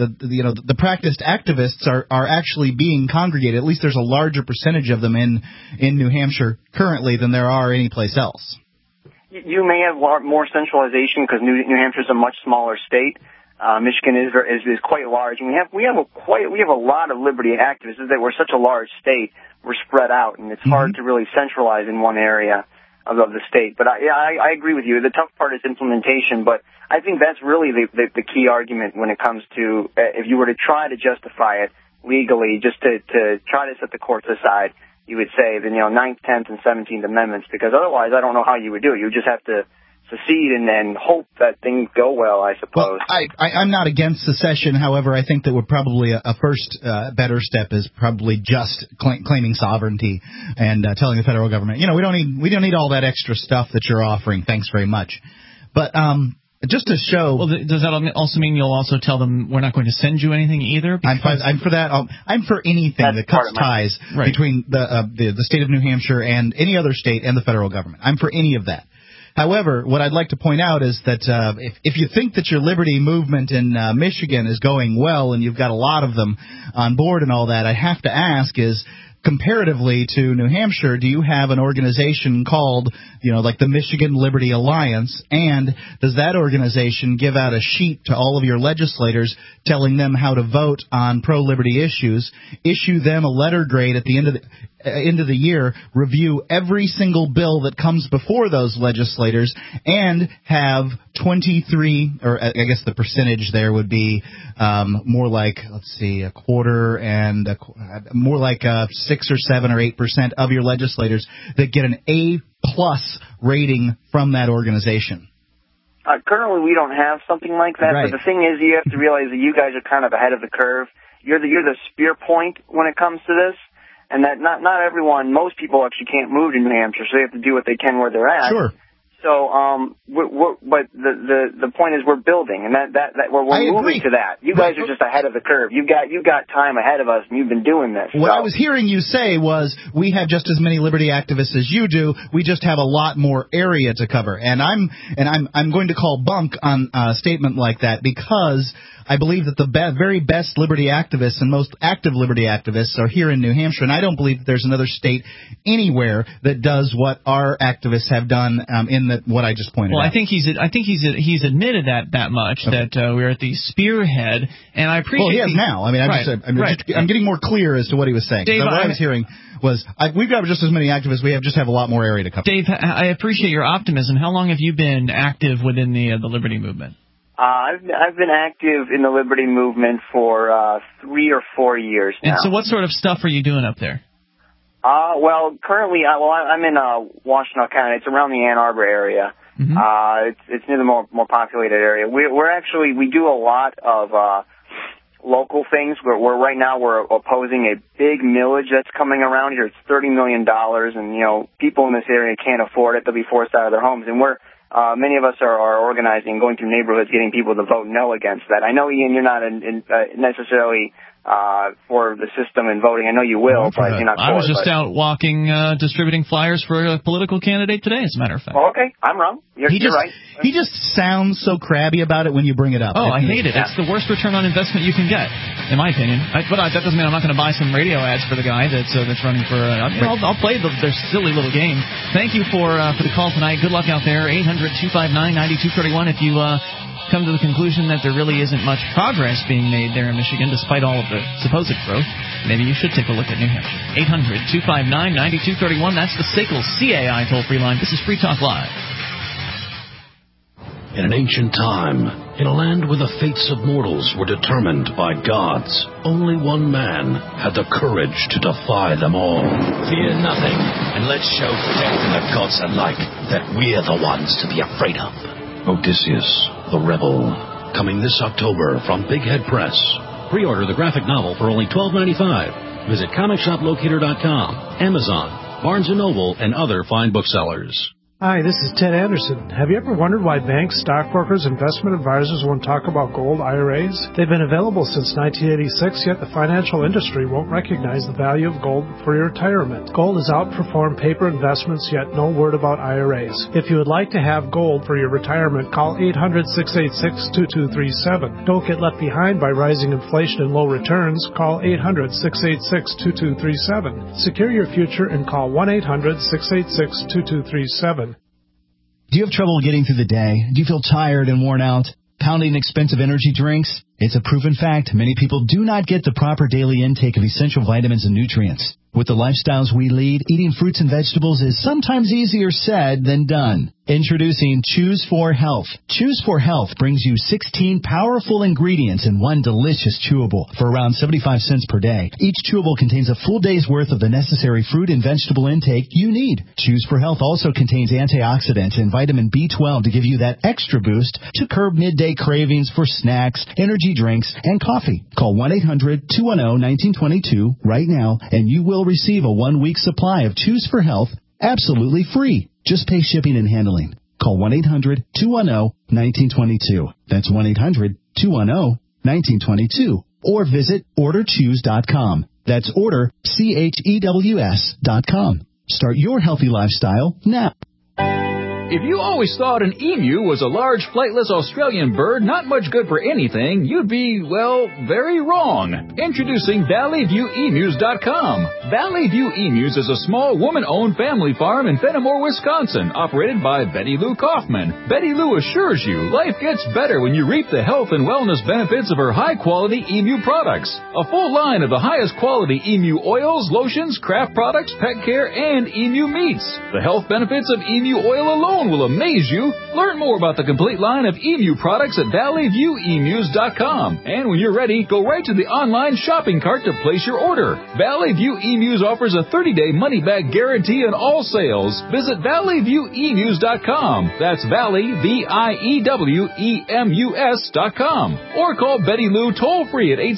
the practiced activists are actually being congregated. At least there's a larger percentage of them in New Hampshire currently than there are anyplace else. You may have more centralization because New Hampshire is a much smaller state. Michigan is quite large, and we have a lot of liberty activists. That we're such a large state, we're spread out, and it's hard to really centralize in one area of the state. But I agree with you. The tough part is implementation, but I think that's really the key argument when it comes to if you were to try to justify it legally, just to try to set the courts aside, you would say the 9th, 10th, and 17th Amendments, because otherwise I don't know how you would do it. You would just have to secede and then hope that things go well, I suppose. Well, I'm not against secession. However, I think that would probably a first better step is probably just claiming sovereignty and telling the federal government, we don't need all that extra stuff that you're offering. Thanks very much. But just to show. Well, does that also mean you'll also tell them we're not going to send you anything either? I'm for that. I'm for anything that cuts ties between the state of New Hampshire and any other state and the federal government. I'm for any of that. However, what I'd like to point out is that if you think that your liberty movement in Michigan is going well and you've got a lot of them on board and all that, I have to ask is, comparatively to New Hampshire, do you have an organization called, like the Michigan Liberty Alliance? And does that organization give out a sheet to all of your legislators telling them how to vote on pro-liberty issues, issue them a letter grade at the end of the year, review every single bill that comes before those legislators, and have 23, or I guess the percentage there would be more like, a quarter, and more like 6 or 7 or 8% of your legislators that get an A+ rating from that organization? Currently, we don't have something like that. Right. But the thing is, you have to realize that you guys are kind of ahead of the curve. You're the spear point when it comes to this, and that not everyone, most people actually can't move to New Hampshire, so they have to do what they can where they're at. Sure. So, but the point is we're building, and that we're moving to that. You guys are just ahead of the curve. You got time ahead of us, and you've been doing this. What I was hearing you say was we have just as many liberty activists as you do. We just have a lot more area to cover, and I'm going to call bunk on a statement like that because I believe that the very best liberty activists and most active liberty activists are here in New Hampshire, and I don't believe that there's another state anywhere that does what our activists have done in what I just pointed out. Well, I think he's admitted that much, that we're at the spearhead, and I appreciate. Well, he has now. I mean, I'm getting more clear as to what he was saying. Dave, what I was hearing was we've got just as many activists. We just have a lot more area to cover. Dave, I appreciate your optimism. How long have you been active within the Liberty Movement? I've been active in the Liberty Movement for 3 or 4 years now. And so what sort of stuff are you doing up there? Well, currently, I'm in Washtenaw County. It's around the Ann Arbor area. Mm-hmm. It's near the more populated area. We do a lot of local things. Right now we're opposing a big millage that's coming around here. It's $30 million, and people in this area can't afford it. They'll be forced out of their homes, and many of us are organizing, going through neighborhoods, getting people to vote no against that. I know, Ian, you're not necessarily for the system and voting. I know you will, but you're not for it. I was just out walking, distributing flyers for a political candidate today, as a matter of fact. Oh, okay. I'm wrong. You're right. He just sounds so crabby about it when you bring it up. Oh, I hate it. It's the worst return on investment you can get, in my opinion. But that doesn't mean I'm not going to buy some radio ads for the guy that's running for. I'll play their silly little game. Thank you for the call tonight. Good luck out there. 800-259-9231. If you come to the conclusion that there really isn't much progress being made there in Michigan, despite all of the supposed growth, maybe you should take a look at New Hampshire. 800-259-9231. That's the SACL CAI toll-free line. This is Free Talk Live. In an ancient time, in a land where the fates of mortals were determined by gods, only one man had the courage to defy them all. Fear nothing, and let's show death and the gods alike that we're the ones to be afraid of. Odysseus, the Rebel, coming this October from Big Head Press. Pre-order the graphic novel for only $12.95. Visit ComicShopLocator.com, Amazon, Barnes & Noble, and other fine booksellers. Hi, this is Ted Anderson. Have you ever wondered why banks, stockbrokers, investment advisors won't talk about gold IRAs? They've been available since 1986, yet the financial industry won't recognize the value of gold for your retirement. Gold has outperformed paper investments, yet no word about IRAs. If you would like to have gold for your retirement, call 800-686-2237. Don't get left behind by rising inflation and low returns. Call 800-686-2237. Secure your future and call 1-800-686-2237. Do you have trouble getting through the day? Do you feel tired and worn out? Pounding expensive energy drinks? It's a proven fact many people do not get the proper daily intake of essential vitamins and nutrients. With the lifestyles we lead, eating fruits and vegetables is sometimes easier said than done. Introducing Choose 4 Health. Choose 4 Health brings you 16 powerful ingredients in one delicious chewable for around 75 cents per day. Each chewable contains a full day's worth of the necessary fruit and vegetable intake you need. Choose 4 Health also contains antioxidants and vitamin B12 to give you that extra boost to curb midday cravings for snacks, energy drinks, and coffee. Call 1-800-210-1922 right now, and you will receive a 1-week supply of Choose 4 Health absolutely free. Just pay shipping and handling. Call 1-800-210-1922. That's 1-800-210-1922. Or visit orderchoose.com. That's orderchews.com. Start your healthy lifestyle now. If you always thought an emu was a large flightless Australian bird not much good for anything, you'd be, well, very wrong. Introducing ValleyViewEmus.com. Valley View Emus is a small woman-owned family farm in Fenimore, Wisconsin, operated by Betty Lou Kaufman. Betty Lou assures you life gets better when you reap the health and wellness benefits of her high-quality emu products. A full line of the highest quality emu oils, lotions, craft products, pet care, and emu meats. The health benefits of emu oil alone alone will amaze you. Learn more about the complete line of emu products at valleyviewemus.com. And when you're ready, go right to the online shopping cart to place your order. Valley View Emus offers a 30-day money-back guarantee on all sales. Visit valleyviewemus.com. That's Valley, VIEWEMUS.com. Or call Betty Lou toll-free at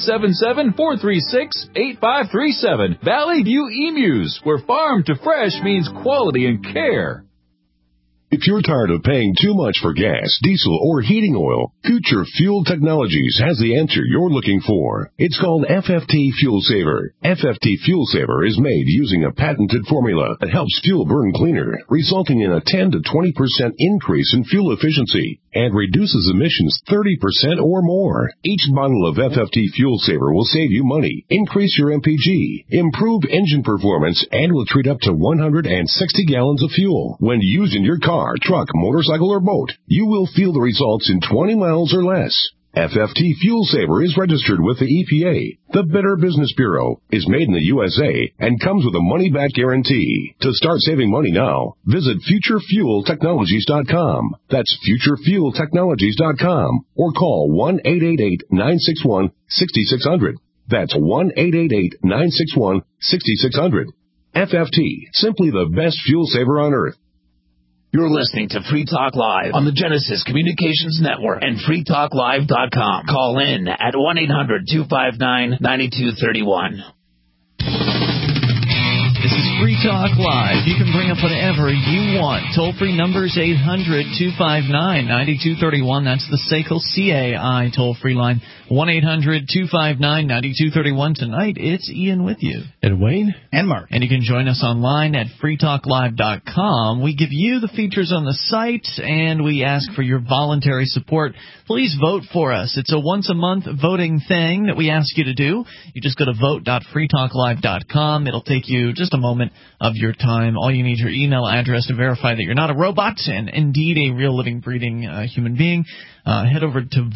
877-436-8537. Valley View Emus, where farm to fresh means quality and care. If you're tired of paying too much for gas, diesel, or heating oil, Future Fuel Technologies has the answer you're looking for. It's called FFT Fuel Saver. FFT Fuel Saver is made using a patented formula that helps fuel burn cleaner, resulting in a 10 to 20% increase in fuel efficiency and reduces emissions 30% or more. Each bottle of FFT Fuel Saver will save you money, increase your MPG, improve engine performance, and will treat up to 160 gallons of fuel. When used in your car, truck, motorcycle, or boat, you will feel the results in 20 miles or less. FFT Fuel Saver is registered with the EPA. The Better Business Bureau is made in the USA and comes with a money-back guarantee. To start saving money now, visit FutureFuelTechnologies.com. That's FutureFuelTechnologies.com or call 1-888-961-6600. That's 1-888-961-6600. FFT, simply the best fuel saver on earth. You're listening to Free Talk Live on the Genesis Communications Network and freetalklive.com. Call in at 1-800-259-9231. This is Free Talk Live. You can bring up whatever you want. Toll-free numbers 800-259-9231. That's the SACL CAI toll-free line. 1-800-259-9231. Tonight, it's Ian with you. And Wayne. And Mark. And you can join us online at freetalklive.com. We give you the features on the site, and we ask for your voluntary support. Please vote for us. It's a once-a-month voting thing that we ask you to do. You just go to vote.freetalklive.com. It'll take you just a moment of your time. All you need is your email address to verify that you're not a robot and indeed a real living, breathing human being. Head over to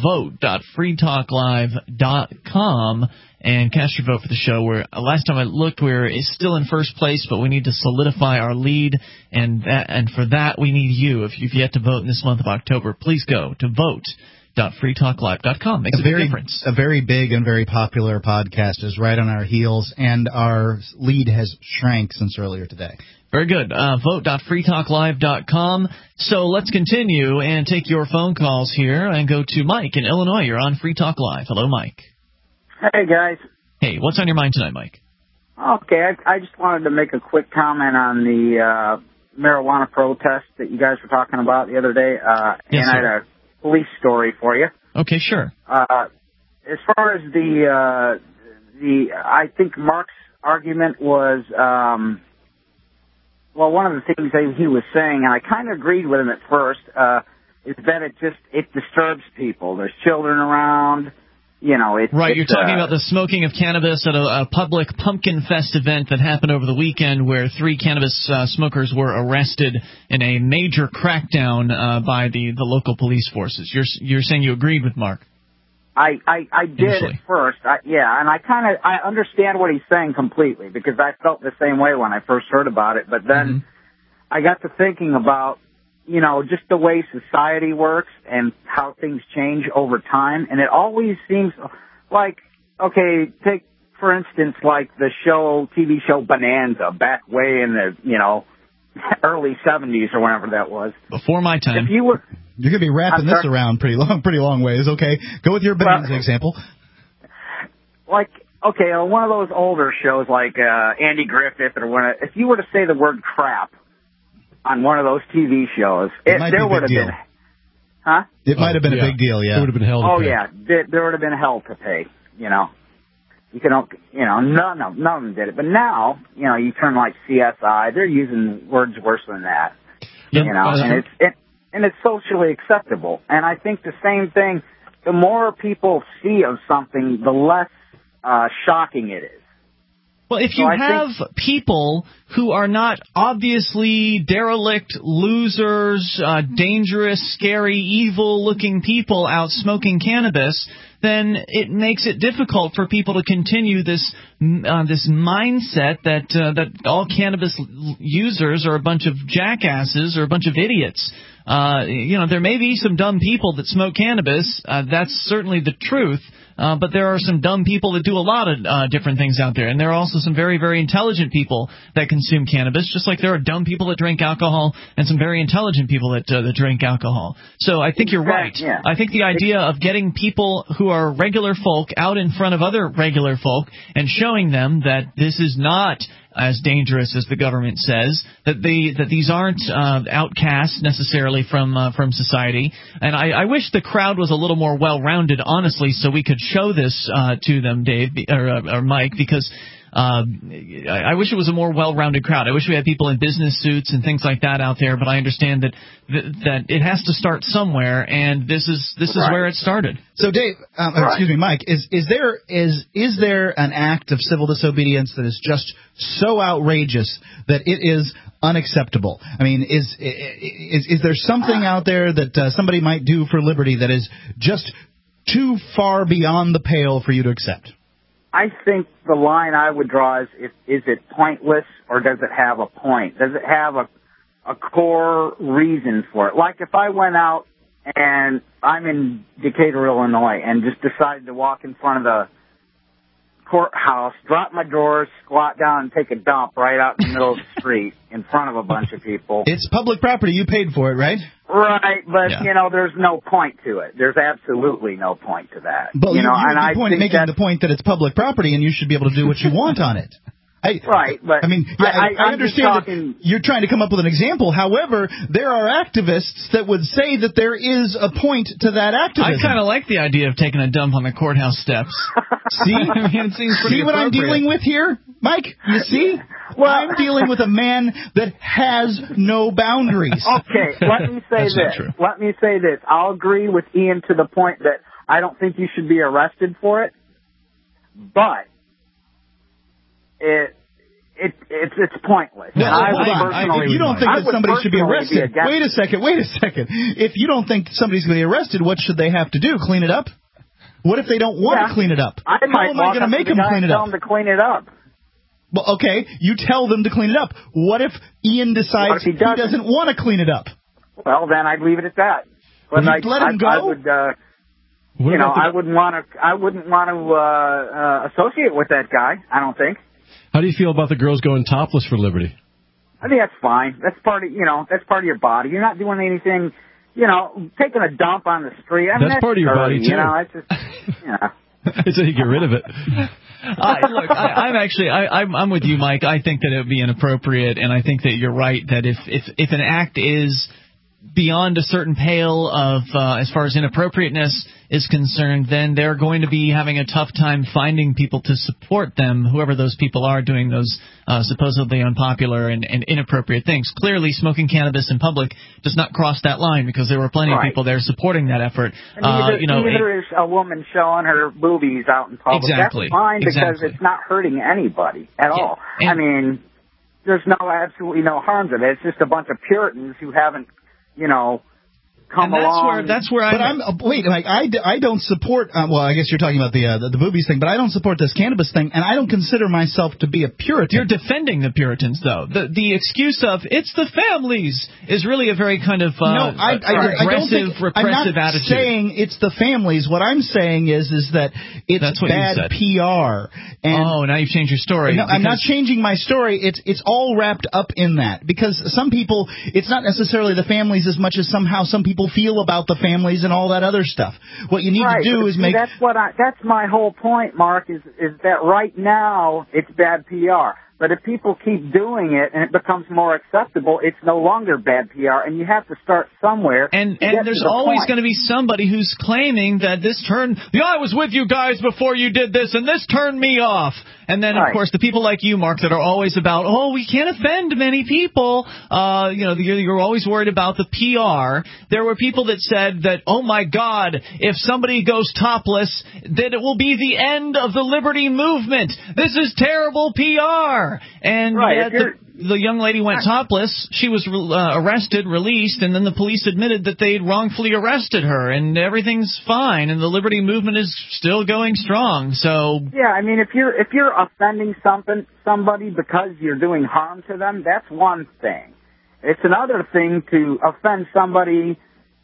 vote.freetalklive.com and cast your vote for the show. Where last time I looked, we're still in first place, but we need to solidify our lead, and for that we need you. If you've yet to vote in this month of October, please go to vote.freetalklive.com. Makes a big difference. A very big and very popular podcast is right on our heels, and our lead has shrank since earlier today. Very good. Vote.freetalklive.com. So let's continue and take your phone calls here and go to Mike in Illinois. You're on Free Talk Live. Hello, Mike. Hey, guys. Hey, what's on your mind tonight, Mike? Okay, I just wanted to make a quick comment on the marijuana protest that you guys were talking about the other day. Yes, and I had a police story for you. Okay, sure. As far as I think Mark's argument was, well, one of the things that he was saying, and I kind of agreed with him at first, is that it disturbs people. There's children around, you know. Right, you're talking about the smoking of cannabis at a public Pumpkin Fest event that happened over the weekend where 3 cannabis smokers were arrested in a major crackdown by the local police forces. You're saying you agreed with Mark? I did initially. at first, and I understand what he's saying completely because I felt the same way when I first heard about it. But then I got to thinking about, you know, just the way society works and how things change over time. And it always seems like, okay, take for instance like the TV show Bonanza back way in the, you know, early 70s or whenever that was. Before my time. If you were. You're going to be wrapping this around pretty long ways, okay? Go with your Bonanza example. Like, okay, on one of those older shows like Andy Griffith or if you were to say the word crap on one of those TV shows, there would have been... Huh? It might have been a big deal, yeah. It would have been hell to pay. Yeah, there would have been hell to pay, you know. None of them did it. But now, you know, you turn like CSI, they're using words worse than that. Yep. You know, and it's socially acceptable. And I think the same thing, the more people see of something, the less shocking it is. Well, if you have people who are not obviously derelict, losers, dangerous, scary, evil-looking people out smoking cannabis, then it makes it difficult for people to continue this mindset that all cannabis users are a bunch of jackasses or a bunch of idiots. There may be some dumb people that smoke cannabis. That's certainly the truth. But there are some dumb people that do a lot of different things out there. And there are also some very, very intelligent people that consume cannabis, just like there are dumb people that drink alcohol and some very intelligent people that drink alcohol. So I think you're right. Yeah. I think the idea of getting people who are regular folk out in front of other regular folk and showing them that this is not as dangerous as the government says, that these aren't outcasts necessarily from society. And I wish the crowd was a little more well-rounded, honestly, so we could show this to them, Dave or Mike, because I wish it was a more well-rounded crowd. I wish we had people in business suits and things like that out there, but I understand that it has to start somewhere, and this is where it started. So, Dave, excuse me, Mike, is there an act of civil disobedience that is just so outrageous that it is unacceptable? I mean, is there something out there that somebody might do for liberty that is just too far beyond the pale for you to accept? I think the line I would draw is it pointless or does it have a point? Does it have a core reason for it? Like if I went out and I'm in Decatur, Illinois, and just decided to walk in front of the courthouse, drop my drawers, squat down, and take a dump right out in the middle of the street in front of a bunch of people. It's public property. You paid for it, right? Right, but, there's no point to it. There's absolutely no point to that. But you're making the point that it's public property and you should be able to do what you want on it. Right, but I understand that you're trying to come up with an example. However, there are activists that would say that there is a point to that activism. I kind of like the idea of taking a dump on the courthouse steps. See? It seems pretty what I'm dealing with here, Mike? You see? Well, I'm dealing with a man that has no boundaries. Okay, let me say this. Let me say this. I'll agree with Ian to the point that I don't think you should be arrested for it, but it's pointless. No, hold on. If you don't think that somebody should be arrested, wait a second. If you don't think somebody's going to be arrested, what should they have to do? Clean it up? What if they don't want to clean it up? How am I going to make them clean it up? Tell them to clean it up. Well, okay, you tell them to clean it up. What if Ian decides he doesn't want to clean it up? Well, then I'd leave it at that. But let him go? I would. I wouldn't want to associate with that guy. I don't think. How do you feel about the girls going topless for liberty? I think that's fine. That's part of your body. You're not doing anything. Taking a dump on the street. I mean, that's part of your body too. It's just, It's how you get rid of it. Look, I'm with you, Mike. I think that it would be inappropriate, and I think that you're right that if an act is beyond a certain pale of as far as inappropriateness is concerned, then they're going to be having a tough time finding people to support them, whoever those people are doing those supposedly unpopular and inappropriate things. Clearly, smoking cannabis in public does not cross that line because there were plenty of people there supporting that effort. Neither is a woman showing her boobies out in public. Exactly. That's fine because it's not hurting anybody at all. I mean, there's absolutely no harm to it. It's just a bunch of Puritans who haven't come along. That's where wait, Mike, I don't support. Well, I guess you're talking about the boobies thing, but I don't support this cannabis thing, and I don't consider myself to be a Puritan. You're defending the Puritans, though. The excuse of it's the families is really a very kind of aggressive, repressive attitude. I'm not saying it's the families. What I'm saying is that it's bad PR. And now you've changed your story. No, I'm not changing my story. It's all wrapped up in that because some people, it's not necessarily the families as much as somehow some people feel about the families and all that other stuff. What you need to do is make... That's my whole point, Mark, is that right now it's bad PR. But if people keep doing it and it becomes more acceptable, it's no longer bad PR, and you have to start somewhere. And there's always going to be somebody who's claiming that I was with you guys before you did this, and this turned me off. And then, of course, the people like you, Mark, that are always about, we can't offend many people. You're always worried about the PR. There were people that said that, oh, my God, if somebody goes topless, then it will be the end of the liberty movement. This is terrible PR. And the young lady went topless. She was arrested, released, and then the police admitted that they'd wrongfully arrested her, and everything's fine, and the liberty movement is still going strong. So yeah, I mean, if you're offending somebody because you're doing harm to them, that's one thing. It's another thing to offend somebody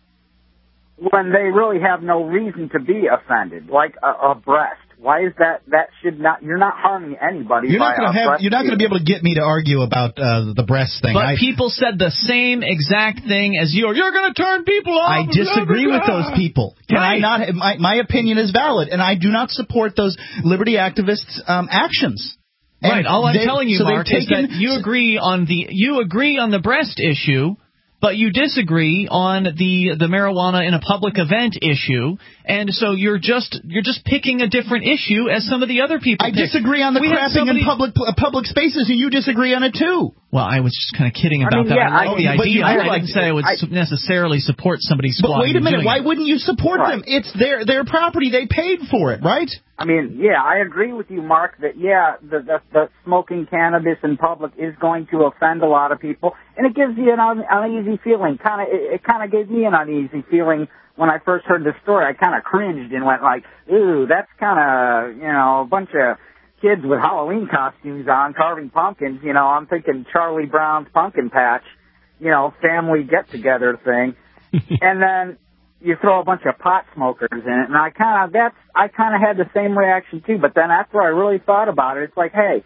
when they really have no reason to be offended, like a breast. Why is that? That should not. You're not harming anybody. You're not going to be able to get me to argue about the breast thing. But people said the same exact thing as you. You're going to turn people off. I disagree with those people. Can I not? My opinion is valid, and I do not support those liberty activists' actions. Right. All I'm telling you, Mark, is that you agree on the breast issue, but you disagree on the marijuana in a public event issue, and so you're just picking a different issue as some of the other people. I disagree on the crapping in public spaces, and you disagree on it too. Well, I was just kind of kidding about that. I like the idea. I didn't say I would necessarily support somebody squatting. But wait a minute, why wouldn't you support them? It's their property. They paid for it, right? I mean, yeah, I agree with you, Mark, that, the smoking cannabis in public is going to offend a lot of people, and it gives you an uneasy feeling. It kind of gave me an uneasy feeling when I first heard the story. I kind of cringed and went like, ooh, that's kind of, a bunch of kids with Halloween costumes on carving pumpkins. I'm thinking Charlie Brown's Pumpkin Patch, family get-together thing. And then you throw a bunch of pot smokers in it, and I kind of had the same reaction too. But then after I really thought about it, it's like, hey,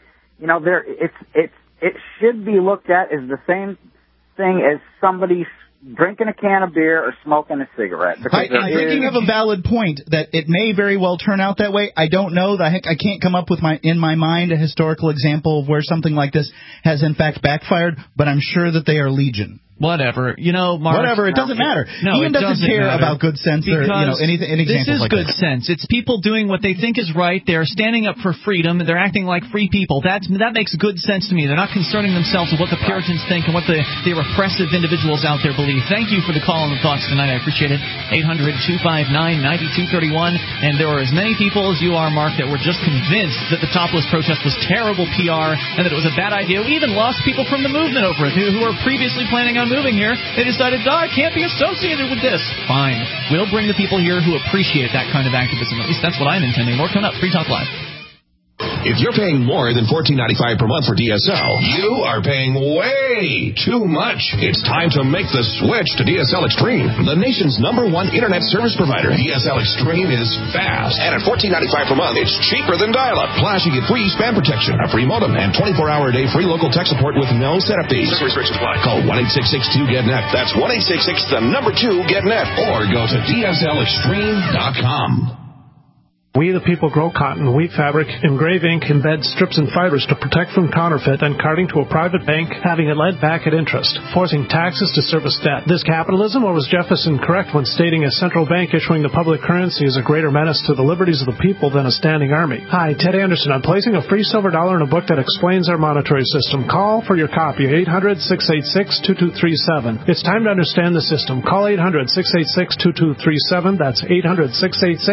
it should be looked at as the same thing as somebody drinking a can of beer or smoking a cigarette. I think you have a valid point that it may very well turn out that way. I don't know. I can't come up with in my mind a historical example of where something like this has in fact backfired, but I'm sure that they are legion. Whatever. Mark. Whatever. It doesn't matter. Ian doesn't care about good sense or any examples like that. This is good sense. It's people doing what they think is right. They're standing up for freedom. They're acting like free people. That makes good sense to me. They're not concerning themselves with what the Puritans think and what the repressive individuals out there believe. Thank you for the call and the thoughts tonight. I appreciate it. 800-259-9231. And there were as many people as you are, Mark, that were just convinced that the topless protest was terrible PR and that it was a bad idea. We even lost people from the movement over it who were previously planning on moving here. They decided, I can't be associated with this. Fine. We'll bring the people here who appreciate that kind of activism. At least that's what I'm intending. More coming up. Free Talk Live. If you're paying more than $14.95 per month for DSL, you are paying way too much. It's time to make the switch to DSL Extreme, the nation's #1 internet service provider. DSL Extreme is fast, and at $14.95 per month, it's cheaper than dial-up. Plus, you get free spam protection, a free modem, and 24-hour-a-day free local tech support with no setup fees. Restrictions apply. Call 1-866-2-GET-NET. That's 1-866-2-GET-NET. Or go to DSLExtreme.com. We the people grow cotton, weave fabric, engrave ink, embed strips and fibers to protect from counterfeit and carting to a private bank, having it lent back at interest, forcing taxes to service debt. This capitalism, or was Jefferson correct when stating a central bank issuing the public currency is a greater menace to the liberties of the people than a standing army? Hi, Ted Anderson. I'm placing a free silver dollar in a book that explains our monetary system. Call for your copy, 800-686-2237. It's time to understand the system. Call 800-686-2237. That's 800-686